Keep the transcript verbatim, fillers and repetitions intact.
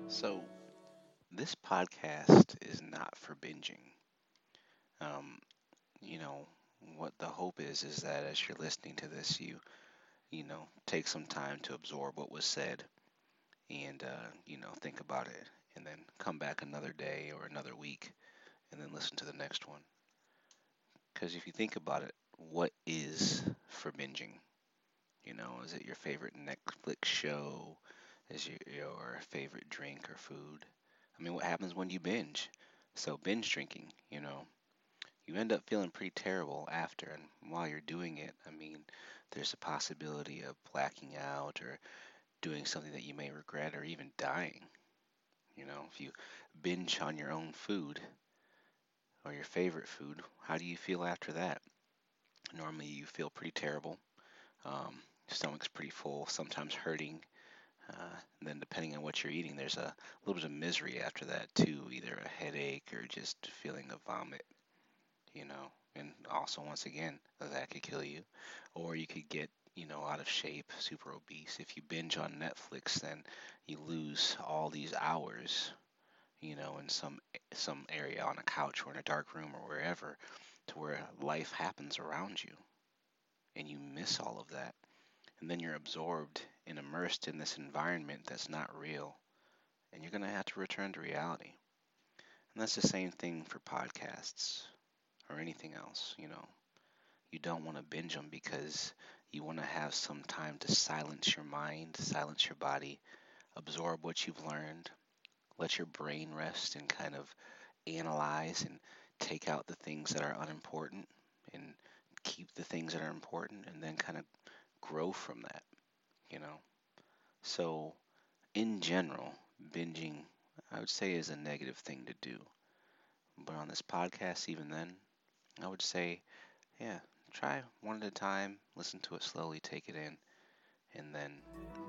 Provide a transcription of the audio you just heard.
So, this podcast is not for binging. Um, you know, what the hope is is that as you're listening to this, you you know take some time to absorb what was said and uh, you know think about it, and then come back another day or another week, and then listen to the next one. Because if you think about it, what is for binging? You know, is it your favorite Netflix show? Is your your favorite drink or food? I mean, what happens when you binge? So binge drinking, you know, you end up feeling pretty terrible after. And while you're doing it, I mean, there's a possibility of blacking out or doing something that you may regret or even dying. You know, if you binge on your own food or your favorite food, how do you feel after that? Normally, you feel pretty terrible. Um, Stomach's pretty full, sometimes hurting. Uh, and then, depending on what you're eating, there's a little bit of misery after that, too, either a headache or just feeling a vomit. you know, and also once again, that could kill you. Or you could get, you know, out of shape, super obese. If you binge on Netflix, then you lose all these hours, you know, in some some area on a couch or in a dark room or wherever, to where life happens around you, and you miss all of that. And then you're absorbed and immersed in this environment that's not real, and you're gonna have to return to reality. And that's the same thing for podcasts or anything else, you know. You don't want to binge them because you want to have some time to silence your mind, silence your body, absorb what you've learned, let your brain rest and kind of analyze and take out the things that are unimportant and keep the things that are important and then kind of grow from that, you know. So, in general, binging, I would say, is a negative thing to do. But on this podcast, even then, I would say, yeah, try one at a time, listen to it slowly, take it in, and then